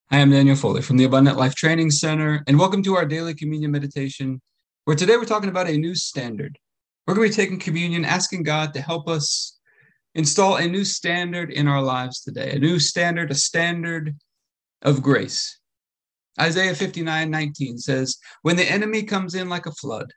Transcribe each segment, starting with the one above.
I am Daniel Foley from the Abundant Life Training Center, and welcome to our daily communion meditation, where today we're talking about a new standard. We're going to be taking communion, asking God to help us install a new standard in our lives today, a new standard, a standard of grace. Isaiah 59:19 says, "When the enemy comes in like a flood,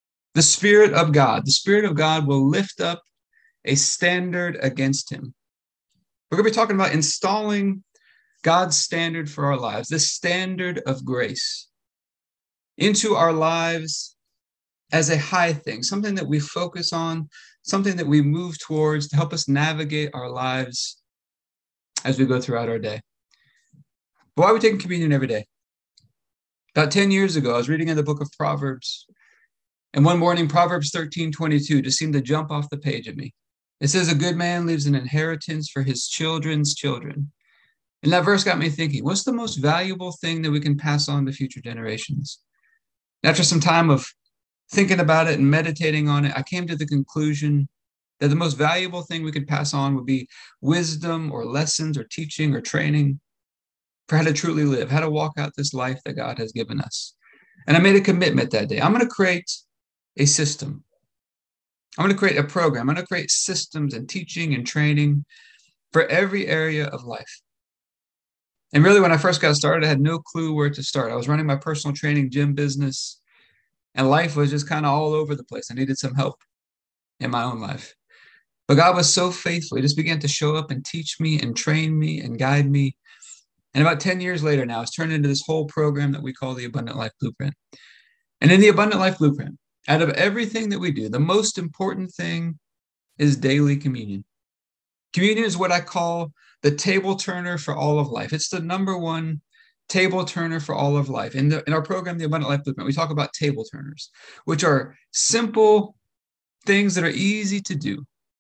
the Spirit of God will lift up a standard against him." We're going to be talking about installing God's standard for our lives, this standard of grace, into our lives as a high thing, something that we focus on, something that we move towards to help us navigate our lives as we go throughout our day. Why are we taking communion every day? About 10 years ago, I was reading in the book of Proverbs, and one morning, Proverbs 13:22 just seemed to jump off the page at me. It says, "A good man leaves an inheritance for his children's children." And that verse got me thinking, what's the most valuable thing that we can pass on to future generations? After some time of thinking about it and meditating on it, I came to the conclusion that the most valuable thing we could pass on would be wisdom or lessons or teaching or training for how to truly live, how to walk out this life that God has given us. And I made a commitment that day. I'm going to create a system. I'm going to create a program. I'm going to create systems and teaching and training for every area of life. And really, when I first got started, I had no clue where to start. I was running my personal training gym business, and life was just kind of all over the place. I needed some help in my own life. But God was so faithful. He just began to show up and teach me and train me and guide me. And about 10 years later now, it's turned into this whole program that we call the Abundant Life Blueprint. And in the Abundant Life Blueprint, out of everything that we do, the most important thing is daily communion. Communion is what I call the table turner for all of life. It's the number one table turner for all of life. In our program, the Abundant Life Blueprint, we talk about table turners, which are simple things that are easy to do.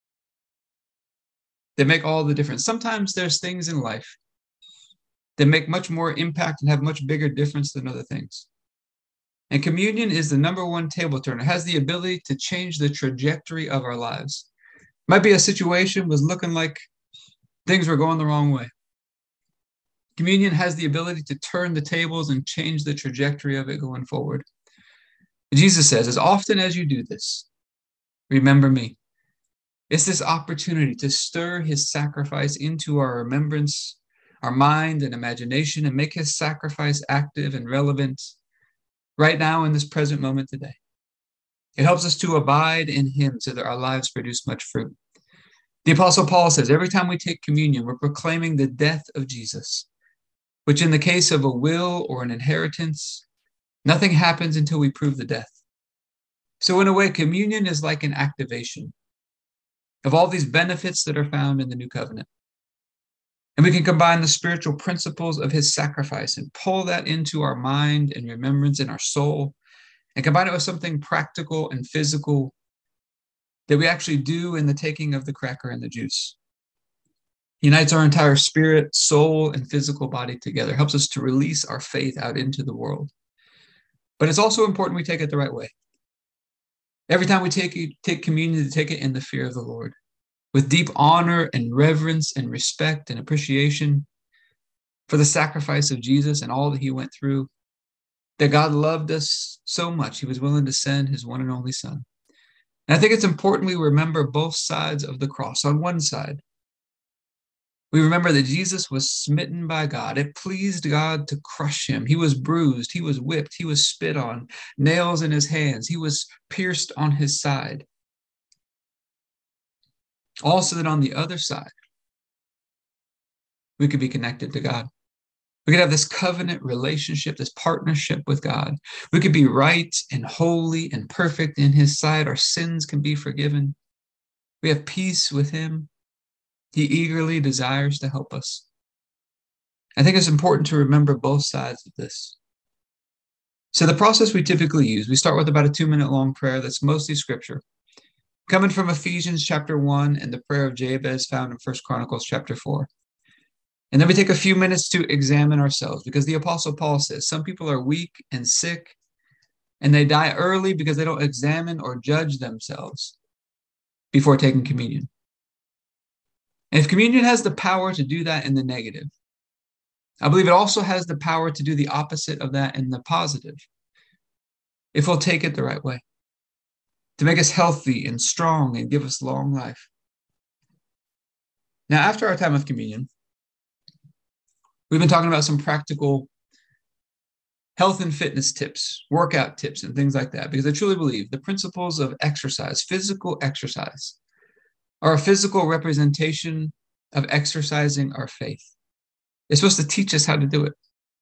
They make all the difference. Sometimes there's things in life that make much more impact and have much bigger difference than other things. And communion is the number one table turner. It has the ability to change the trajectory of our lives. Might be a situation was looking like things were going the wrong way. Communion has the ability to turn the tables and change the trajectory of it going forward. Jesus says, "As often as you do this, remember me." It's this opportunity to stir his sacrifice into our remembrance, our mind and imagination, and make his sacrifice active and relevant right now in this present moment today. It helps us to abide in him so that our lives produce much fruit. The Apostle Paul says, every time we take communion, we're proclaiming the death of Jesus, which in the case of a will or an inheritance, nothing happens until we prove the death. So in a way, communion is like an activation of all these benefits that are found in the new covenant. And we can combine the spiritual principles of his sacrifice and pull that into our mind and remembrance in our soul and combine it with something practical and physical that we actually do in the taking of the cracker and the juice. Unites our entire spirit, soul, and physical body together, helps us to release our faith out into the world. But it's also important we take it the right way. Every time we take communion, to take it in the fear of the Lord, with deep honor and reverence and respect and appreciation for the sacrifice of Jesus and all that he went through, that God loved us so much, he was willing to send his one and only son. And I think it's important we remember both sides of the cross. On one side, we remember that Jesus was smitten by God. It pleased God to crush him. He was bruised. He was whipped. He was spit on, nails in his hands. He was pierced on his side. Also, that on the other side, we could be connected to God. We could have this covenant relationship, this partnership with God. We could be right and holy and perfect in his sight. Our sins can be forgiven. We have peace with him. He eagerly desires to help us. I think it's important to remember both sides of this. So the process we typically use, we start with about a 2-minute long prayer that's mostly scripture, coming from Ephesians chapter 1 and the prayer of Jabez found in 1 Chronicles chapter 4. And then we take a few minutes to examine ourselves, because the Apostle Paul says some people are weak and sick, and they die early because they don't examine or judge themselves before taking communion. And if communion has the power to do that in the negative, I believe it also has the power to do the opposite of that in the positive, if we'll take it the right way, to make us healthy and strong and give us long life. Now, after our time of communion, we've been talking about some practical health and fitness tips, workout tips, and things like that, because I truly believe the principles of exercise, physical exercise, are a physical representation of exercising our faith. It's supposed to teach us how to do it,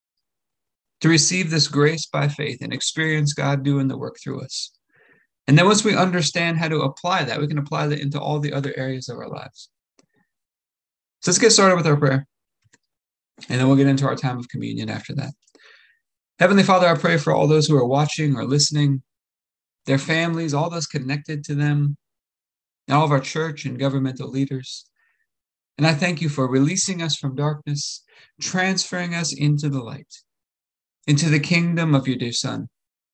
to receive this grace by faith and experience God doing the work through us. And then once we understand how to apply that, we can apply that into all the other areas of our lives. So let's get started with our prayer, and then we'll get into our time of communion after that. Heavenly Father, I pray for all those who are watching or listening, their families, all those connected to them, and all of our church and governmental leaders. And I thank you for releasing us from darkness, transferring us into the light, into the kingdom of your dear Son.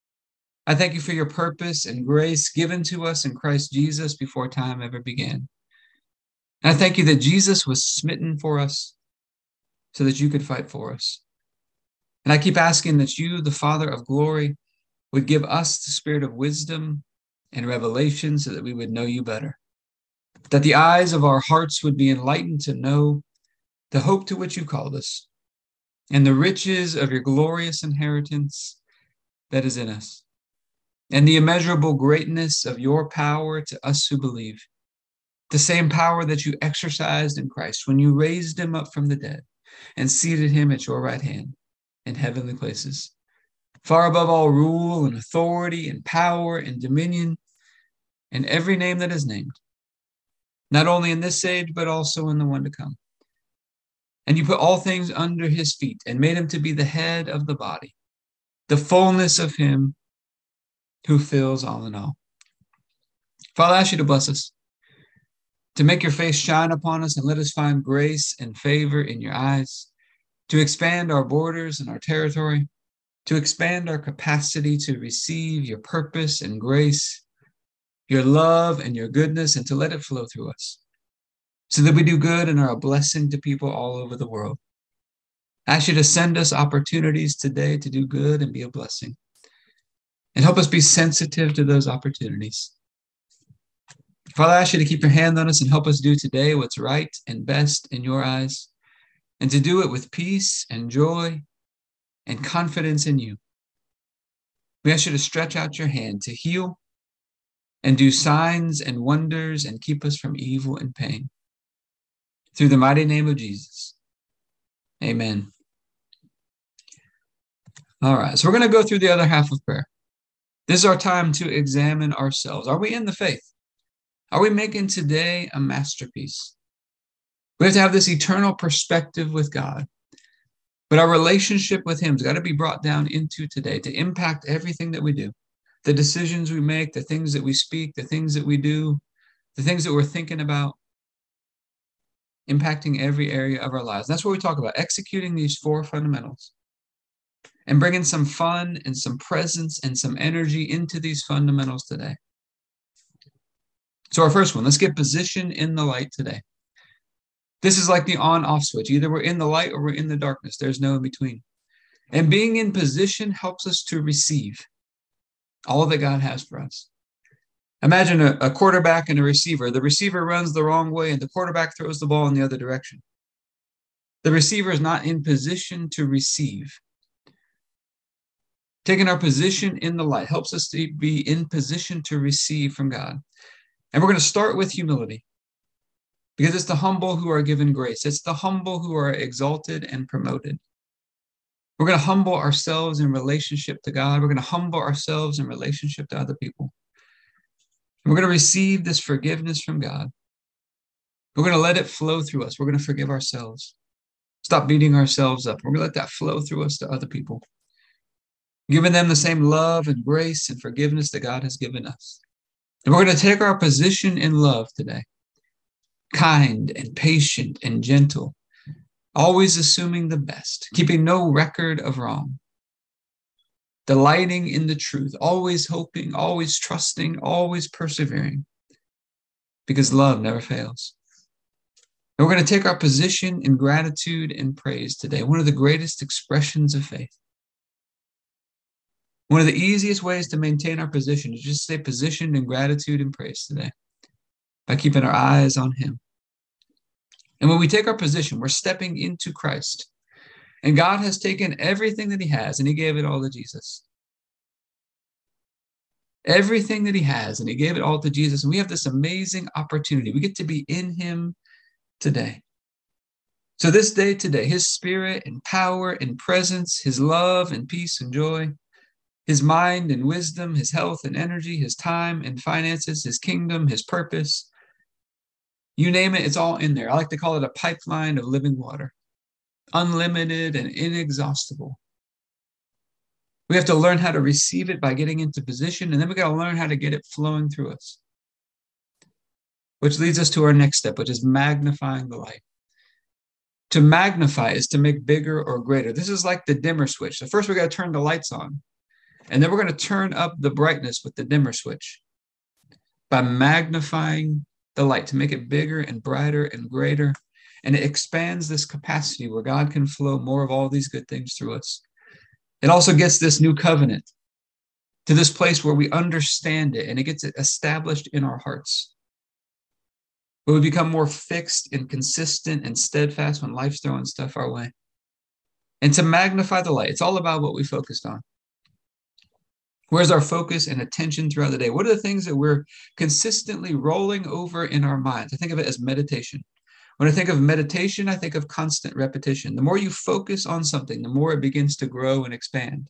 I thank you for your purpose and grace given to us in Christ Jesus before time ever began. And I thank you that Jesus was smitten for us so that you could fight for us. And I keep asking that you, the Father of glory, would give us the spirit of wisdom and revelation so that we would know you better, that the eyes of our hearts would be enlightened to know the hope to which you called us and the riches of your glorious inheritance that is in us, and the immeasurable greatness of your power to us who believe, the same power that you exercised in Christ when you raised him up from the dead and seated him at your right hand in heavenly places, far above all rule and authority and power and dominion and every name that is named, not only in this age, but also in the one to come. And you put all things under his feet and made him to be the head of the body, the fullness of him who fills all in all. Father, I ask you to bless us, to make your face shine upon us and let us find grace and favor in your eyes, to expand our borders and our territory, to expand our capacity to receive your purpose and grace, your love and your goodness, and to let it flow through us so that we do good and are a blessing to people all over the world. I ask you to send us opportunities today to do good and be a blessing, and help us be sensitive to those opportunities. Father, I ask you to keep your hand on us and help us do today what's right and best in your eyes, and to do it with peace and joy and confidence in you. We ask you to stretch out your hand to heal and do signs and wonders and keep us from evil and pain. Through the mighty name of Jesus. Amen. All right, so we're going to go through the other half of prayer. This is our time to examine ourselves. Are we in the faith? Are we making today a masterpiece? We have to have this eternal perspective with God. But our relationship with him has got to be brought down into today to impact everything that we do. The decisions we make, the things that we speak, the things that we do, the things that we're thinking about, impacting every area of our lives. That's what we talk about, executing these four fundamentals and bringing some fun and some presence and some energy into these fundamentals today. So our first one, let's get position in the light today. This is like the on-off switch. Either we're in the light or we're in the darkness. There's no in between. And being in position helps us to receive all that God has for us. Imagine a quarterback and a receiver. The receiver runs the wrong way and the quarterback throws the ball in the other direction. The receiver is not in position to receive. Taking our position in the light helps us to be in position to receive from God. And we're going to start with humility, because it's the humble who are given grace. It's the humble who are exalted and promoted. We're going to humble ourselves in relationship to God. We're going to humble ourselves in relationship to other people. And we're going to receive this forgiveness from God. We're going to let it flow through us. We're going to forgive ourselves. Stop beating ourselves up. We're going to let that flow through us to other people, giving them the same love and grace and forgiveness that God has given us. And we're going to take our position in love today, kind and patient and gentle, always assuming the best, keeping no record of wrong, delighting in the truth, always hoping, always trusting, always persevering, because love never fails. And we're going to take our position in gratitude and praise today, one of the greatest expressions of faith. One of the easiest ways to maintain our position is just stay positioned in gratitude and praise today by keeping our eyes on Him. And when we take our position, we're stepping into Christ. And God has taken everything that He has and He gave it all to Jesus. Everything that He has and He gave it all to Jesus. And we have this amazing opportunity. We get to be in Him today. So this day today, His Spirit and power and presence, His love and peace and joy, His mind and wisdom, His health and energy, His time and finances, His kingdom, His purpose, you name it, it's all in there. I like to call it a pipeline of living water, unlimited and inexhaustible. We have to learn how to receive it by getting into position, and then we got to learn how to get it flowing through us. Which leads us to our next step, which is magnifying the light. To magnify is to make bigger or greater. This is like the dimmer switch. So first we got to turn the lights on, and then we're going to turn up the brightness with the dimmer switch by magnifying the light to make it bigger and brighter and greater. And it expands this capacity where God can flow more of all these good things through us. It also gets this new covenant to this place where we understand it, and it gets it established in our hearts. But we become more fixed and consistent and steadfast when life's throwing stuff our way. And to magnify the light, it's all about what we focused on. Where's our focus and attention throughout the day? What are the things that we're consistently rolling over in our minds? I think of it as meditation. When I think of meditation, I think of constant repetition. The more you focus on something, the more it begins to grow and expand.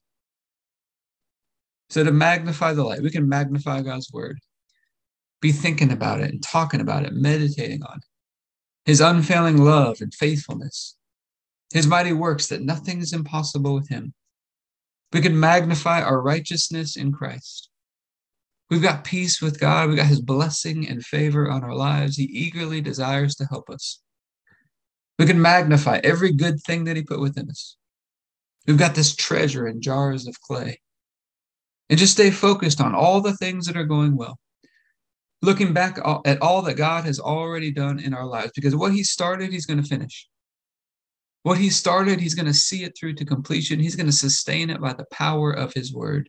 So to magnify the light, we can magnify God's word. Be thinking about it and talking about it, meditating on it. His unfailing love and faithfulness. His mighty works, that nothing is impossible with Him. We can magnify our righteousness in Christ. We've got peace with God. We've got His blessing and favor on our lives. He eagerly desires to help us. We can magnify every good thing that He put within us. We've got this treasure in jars of clay. And just stay focused on all the things that are going well. Looking back at all that God has already done in our lives, because what He started, He's going to finish. What He started, He's going to see it through to completion. He's going to sustain it by the power of His word.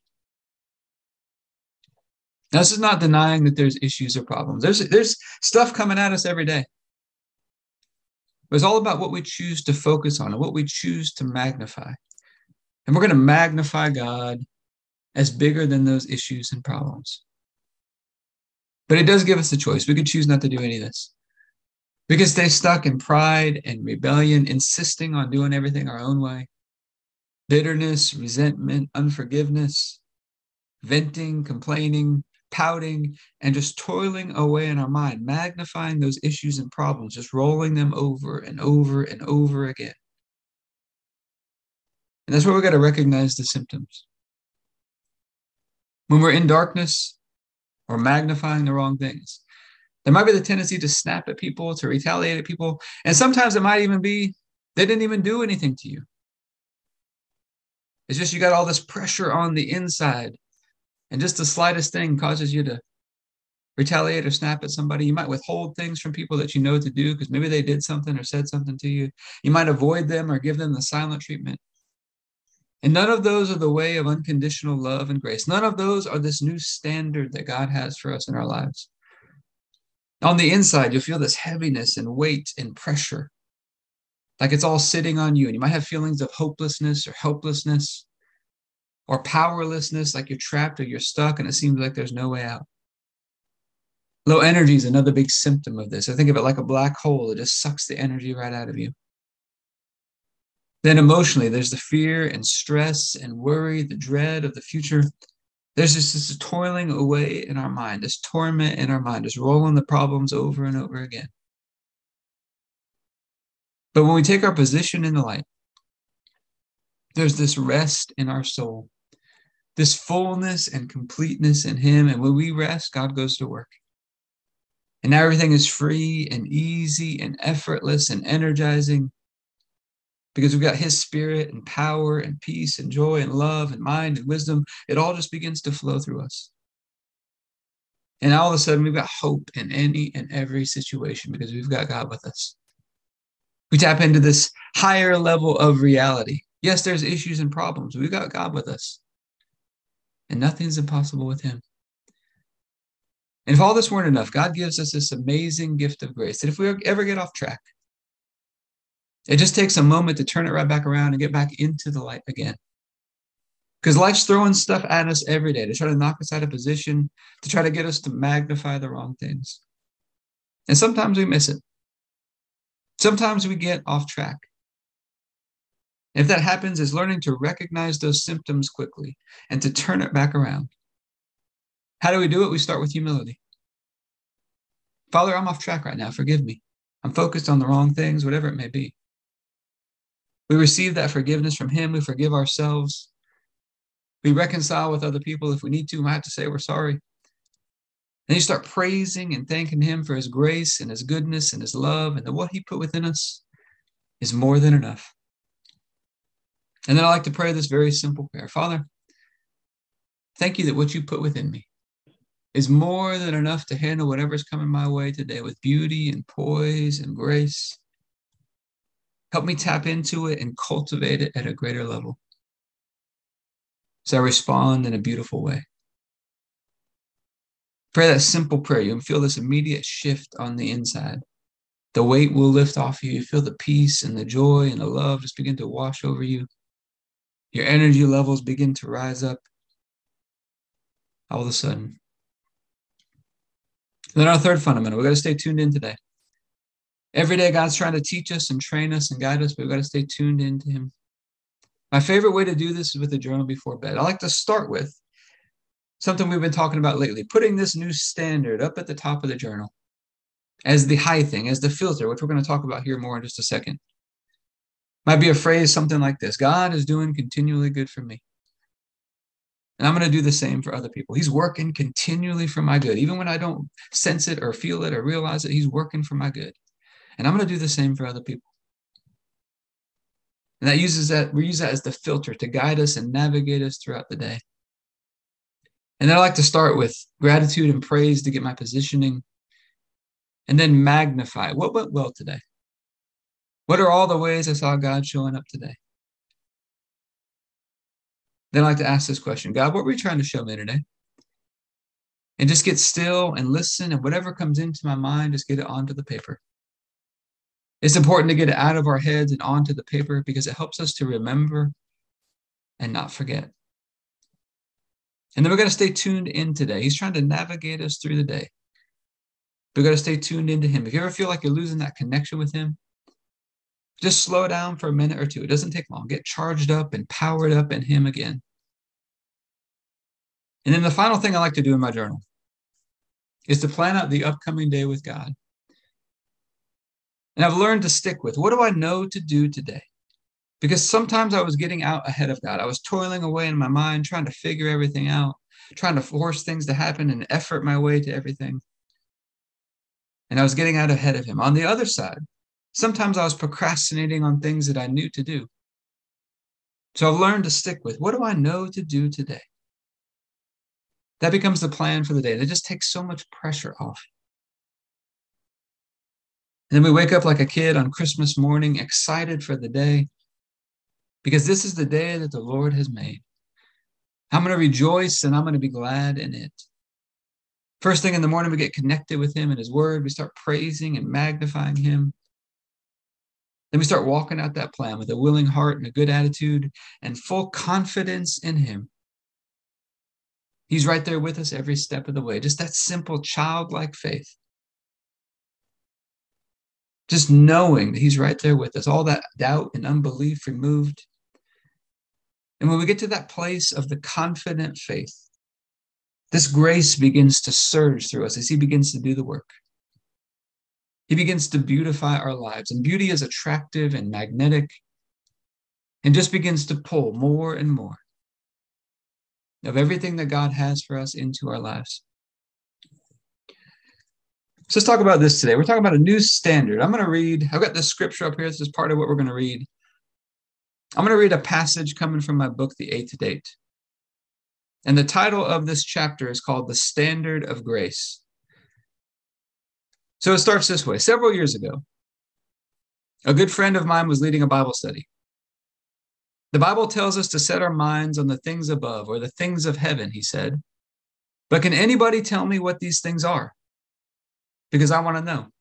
Now, this is not denying that there's issues or problems. There's stuff coming at us every day. But it's all about what we choose to focus on and what we choose to magnify. And we're going to magnify God as bigger than those issues and problems. But it does give us a choice. We could choose not to do any of this. We can stay stuck in pride and rebellion, insisting on doing everything our own way. Bitterness, resentment, unforgiveness, venting, complaining, pouting, and just toiling away in our mind, magnifying those issues and problems, just rolling them over and over and over again. And that's where we got to recognize the symptoms. When we're in darkness or magnifying the wrong things, there might be the tendency to snap at people, to retaliate at people. And sometimes it might even be they didn't even do anything to you. It's just you got all this pressure on the inside. And just the slightest thing causes you to retaliate or snap at somebody. You might withhold things from people that you know to do because maybe they did something or said something to you. You might avoid them or give them the silent treatment. And none of those are the way of unconditional love and grace. None of those are this new standard that God has for us in our lives. On the inside, you'll feel this heaviness and weight and pressure, like it's all sitting on you. And you might have feelings of hopelessness or helplessness or powerlessness, like you're trapped or you're stuck and it seems like there's no way out. Low energy is another big symptom of this. I think of it like a black hole. It just sucks the energy right out of you. Then emotionally, there's the fear and stress and worry, the dread of the future. There's just this toiling away in our mind, this torment in our mind, just rolling the problems over and over again. But when we take our position in the light, there's this rest in our soul, this fullness and completeness in Him. And when we rest, God goes to work. And now everything is free and easy and effortless and energizing because we've got His Spirit and power and peace and joy and love and mind and wisdom. It all just begins to flow through us. And all of a sudden, we've got hope in any and every situation because we've got God with us. We tap into this higher level of reality. Yes, there's issues and problems. We've got God with us, and nothing's impossible with him. And if all this weren't enough, God gives us this amazing gift of grace that if we ever get off track, it just takes a moment to turn it right back around and get back into the light again. Because life's throwing stuff at us every day to try to knock us out of position, to try to get us to magnify the wrong things. And sometimes we miss it. Sometimes we get off track. If that happens, it's learning to recognize those symptoms quickly and to turn it back around. How do we do it? We start with humility. Father, I'm off track right now. Forgive me. I'm focused on the wrong things, whatever it may be. We receive that forgiveness from him. We forgive ourselves. We reconcile with other people if we need to. We might have to say we're sorry. Then you start praising and thanking him for his grace and his goodness and his love, and that what he put within us is more than enough. And then I like to pray this very simple prayer. Father, thank you that what you put within me is more than enough to handle whatever's coming my way today with beauty and poise and grace. Help me tap into it and cultivate it at a greater level, so I respond in a beautiful way. Pray that simple prayer. You'll feel this immediate shift on the inside. The weight will lift off you. You feel the peace and the joy and the love just begin to wash over you. Your energy levels begin to rise up all of a sudden. And then our third fundamental, we've got to stay tuned in today. Every day, God's trying to teach us and train us and guide us, but we've got to stay tuned into him. My favorite way to do this is with a journal before bed. I like to start with something we've been talking about lately, putting this new standard up at the top of the journal as the high thing, as the filter, which we're going to talk about here more in just a second. Might be a phrase, something like this: God is doing continually good for me. And I'm going to do the same for other people. He's working continually for my good. Even when I don't sense it or feel it or realize it, he's working for my good. And I'm going to do the same for other people. And we use that as the filter to guide us and navigate us throughout the day. And then I like to start with gratitude and praise to get my positioning, and then magnify what went well today. What are all the ways I saw God showing up today? Then I like to ask this question: God, what were you trying to show me today? And just get still and listen, and whatever comes into my mind, just get it onto the paper. It's important to get it out of our heads and onto the paper because it helps us to remember and not forget. And then we're going to stay tuned in today. He's trying to navigate us through the day. We've got to stay tuned into him. If you ever feel like you're losing that connection with him, just slow down for a minute or two. It doesn't take long. Get charged up and powered up in him again. And then the final thing I like to do in my journal is to plan out the upcoming day with God. And I've learned to stick with, what do I know to do today? Because sometimes I was getting out ahead of God. I was toiling away in my mind, trying to figure everything out, trying to force things to happen and effort my way to everything. And I was getting out ahead of him. On the other side, sometimes I was procrastinating on things that I knew to do. So I've learned to stick with, what do I know to do today? That becomes the plan for the day. That just takes so much pressure off. And then we wake up like a kid on Christmas morning, excited for the day, because this is the day that the Lord has made. I'm going to rejoice and I'm going to be glad in it. First thing in the morning, we get connected with him and his word. We start praising and magnifying him. Then we start walking out that plan with a willing heart and a good attitude and full confidence in him. He's right there with us every step of the way. Just that simple childlike faith. Just knowing that he's right there with us, all that doubt and unbelief removed. And when we get to that place of the confident faith, this grace begins to surge through us as he begins to do the work. He begins to beautify our lives, and beauty is attractive and magnetic and just begins to pull more and more of everything that God has for us into our lives. So let's talk about this today. We're talking about a new standard. I'm going to read, I've got this scripture up here. This is part of what we're going to read. I'm going to read a passage coming from my book, The Eighth Date. And the title of this chapter is called The Standard of Grace. So it starts this way. Several years ago, A good friend of mine was leading a Bible study. The Bible tells us to set our minds on the things above or the things of heaven, he said. But can anybody tell me what these things are? Because I want to know.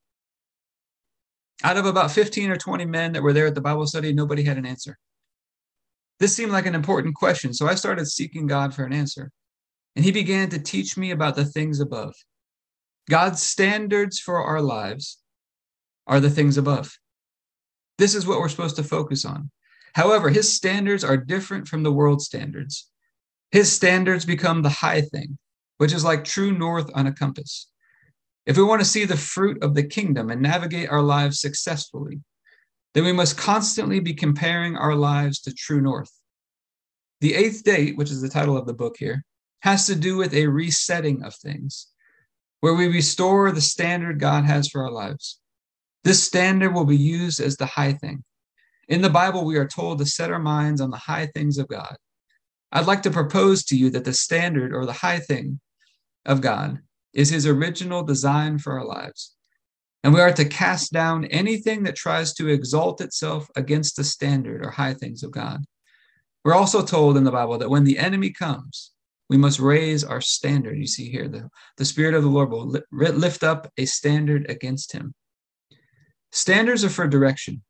Out of about 15 or 20 men that were there at the Bible study, nobody had an answer. This seemed like an important question, so I started seeking God for an answer. And he began to teach me about the things above. God's standards for our lives are the things above. This is what we're supposed to focus on. However, his standards are different from the world's standards. His standards become the high thing, which is like true north on a compass. If we want to see the fruit of the kingdom and navigate our lives successfully, then we must constantly be comparing our lives to true north. The eighth date, which is the title of the book here, has to do with a resetting of things, where we restore the standard God has for our lives. This standard will be used as the high thing. In the Bible, we are told to set our minds on the high things of God. I'd like to propose to you that the standard or the high thing of God is his original design for our lives. And we are to cast down anything that tries to exalt itself against the standard or high things of God. We're also told in the Bible that when the enemy comes, we must raise our standard. You see here, the Spirit of the Lord will lift up a standard against him. Standards are for direction.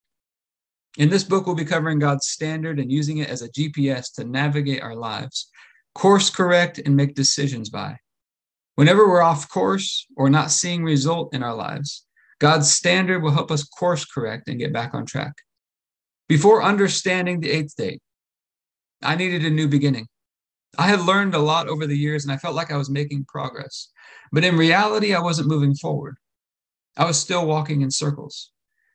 In this book, we'll be covering God's standard and using it as a GPS to navigate our lives, course correct, and make decisions by. Whenever we're off course or not seeing result in our lives, God's standard will help us course correct and get back on track. Before understanding the eighth date, I needed a new beginning. I had learned a lot over the years, and I felt like I was making progress. But in reality, I wasn't moving forward. I was still walking in circles.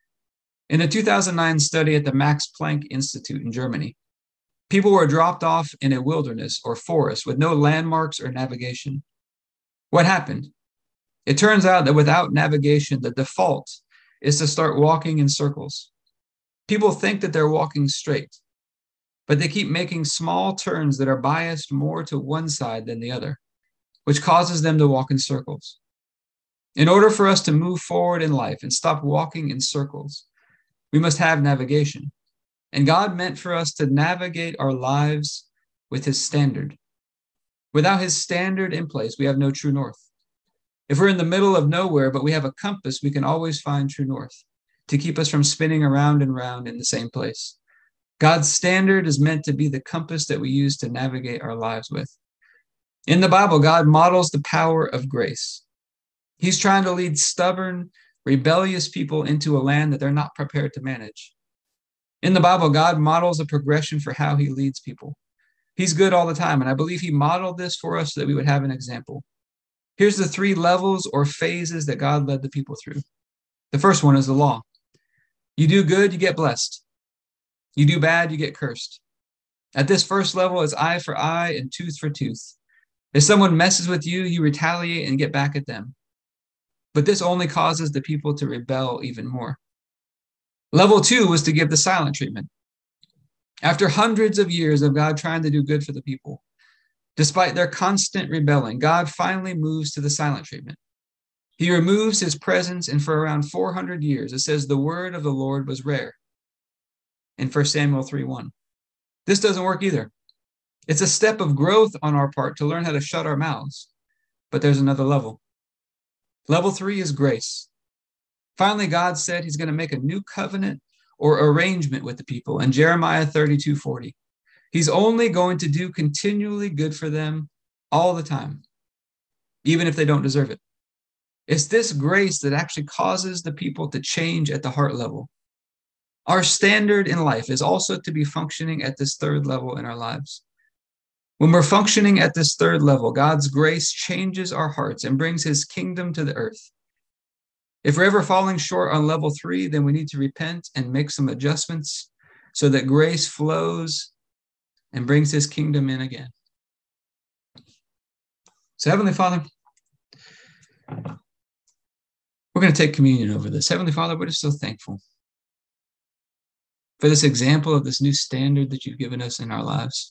In a 2009 study at the Max Planck Institute in Germany, people were dropped off in a wilderness or forest with no landmarks or navigation. What happened? It turns out that without navigation, the default is to start walking in circles. People think that they're walking straight, but they keep making small turns that are biased more to one side than the other, which causes them to walk in circles. In order for us to move forward in life and stop walking in circles, we must have navigation. And God meant for us to navigate our lives with his standard. Without his standard in place, we have no true north. If we're in the middle of nowhere, but we have a compass, we can always find true north to keep us from spinning around and round in the same place. God's standard is meant to be the compass that we use to navigate our lives with. In the Bible, God models the power of grace. He's trying to lead stubborn, rebellious people into a land that they're not prepared to manage. In the Bible, God models a progression for how he leads people. He's good all the time, and I believe he modeled this for us so that we would have an example. Here's the 3 levels or phases that God led the people through. The first one is the law. You do good, you get blessed. You do bad, you get cursed. At this first level, it's eye for eye and tooth for tooth. If someone messes with you, you retaliate and get back at them. But this only causes the people to rebel even more. Level 2 was to give the silent treatment. After hundreds of years of God trying to do good for the people, despite their constant rebelling, God finally moves to the silent treatment. He removes his presence, and for around 400 years, it says the word of the Lord was rare in 1 Samuel 3:1. This doesn't work either. It's a step of growth on our part to learn how to shut our mouths, but there's another level. Level 3 is grace. Finally, God said he's going to make a new covenant or arrangement with the people in Jeremiah 32:40. He's only going to do continually good for them all the time, even if they don't deserve it. It's this grace that actually causes the people to change at the heart level. Our standard in life is also to be functioning at this third level in our lives. When we're functioning at this third level, God's grace changes our hearts and brings his kingdom to the earth. If we're ever falling short on level 3, then we need to repent and make some adjustments so that grace flows and brings his kingdom in again. So Heavenly Father, we're going to take communion over this. Heavenly Father, we're just so thankful for this example of this new standard that you've given us in our lives.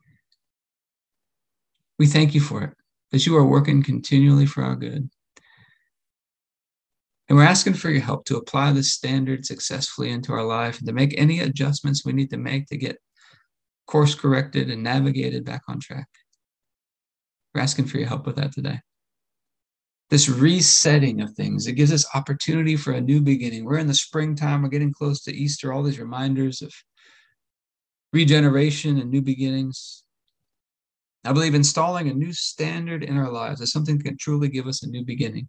We thank you for it, that you are working continually for our good. And we're asking for your help to apply this standard successfully into our life and to make any adjustments we need to make to get course corrected and navigated back on track. We're asking for your help with that today. This resetting of things, it gives us opportunity for a new beginning. We're in the springtime, we're getting close to Easter, all these reminders of regeneration and new beginnings. I believe installing a new standard in our lives is something that can truly give us a new beginning.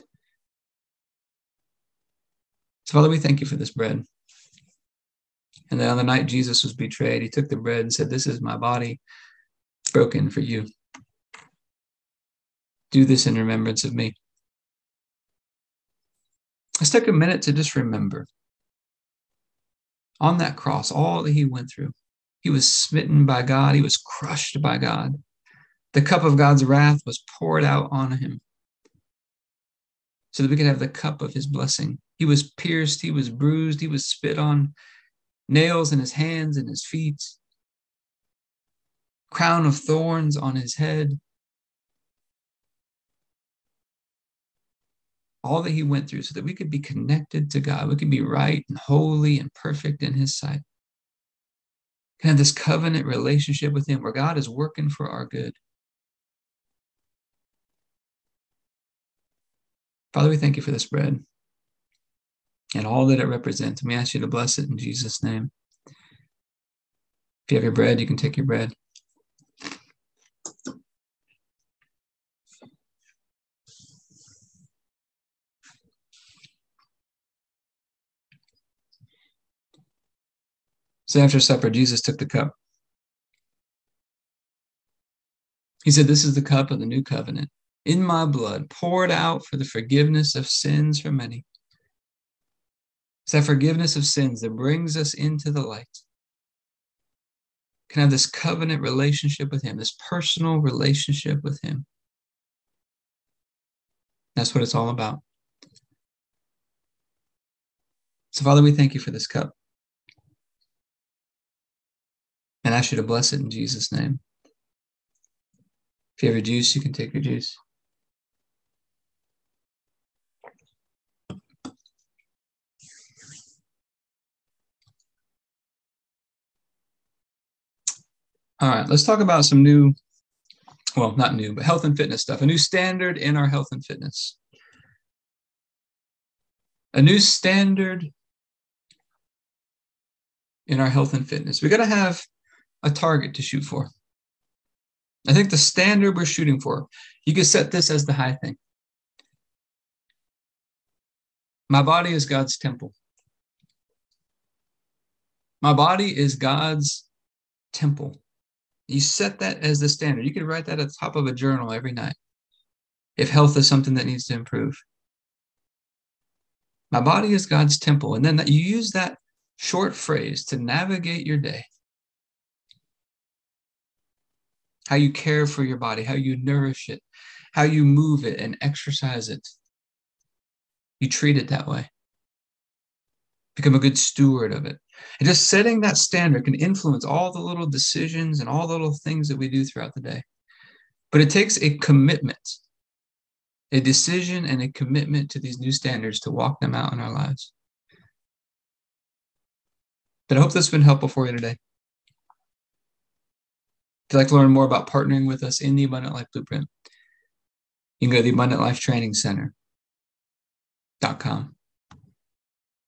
So, Father, we thank you for this bread. And then on the night Jesus was betrayed, he took the bread and said, "This is my body broken for you. Do this in remembrance of me." Let's take a minute to just remember on that cross, all that he went through. He was smitten by God. He was crushed by God. The cup of God's wrath was poured out on him so that we could have the cup of his blessing. He was pierced. He was bruised. He was spit on, nails in his hands and his feet, crown of thorns on his head. All that he went through so that we could be connected to God. We could be right and holy and perfect in his sight. We can have this covenant relationship with him where God is working for our good. Father, we thank you for this bread and all that it represents. And we ask you to bless it in Jesus' name. If you have your bread, you can take your bread. So after supper, Jesus took the cup. He said, "This is the cup of the new covenant in my blood, poured out for the forgiveness of sins for many." It's that forgiveness of sins that brings us into the light. Can have this covenant relationship with him, this personal relationship with him. That's what it's all about. So, Father, we thank you for this cup. And I ask you to bless it in Jesus' name. If you have your juice, you can take your juice. All right, let's talk about some new, well, not new, but health and fitness stuff. A new standard in our health and fitness. A new standard in our health and fitness. We got to have a target to shoot for. I think the standard we're shooting for, you could set this as the high thing. My body is God's temple. My body is God's temple. You set that as the standard. You could write that at the top of a journal every night if health is something that needs to improve. My body is God's temple. And then you use that short phrase to navigate your day. How you care for your body, how you nourish it, how you move it and exercise it. You treat it that way. Become a good steward of it. And just setting that standard can influence all the little decisions and all the little things that we do throughout the day. But it takes a commitment, a decision and a commitment to these new standards to walk them out in our lives. But I hope this has been helpful for you today. If you'd like to learn more about partnering with us in the Abundant Life Blueprint, you can go to the AbundantLifeTrainingCenter.com.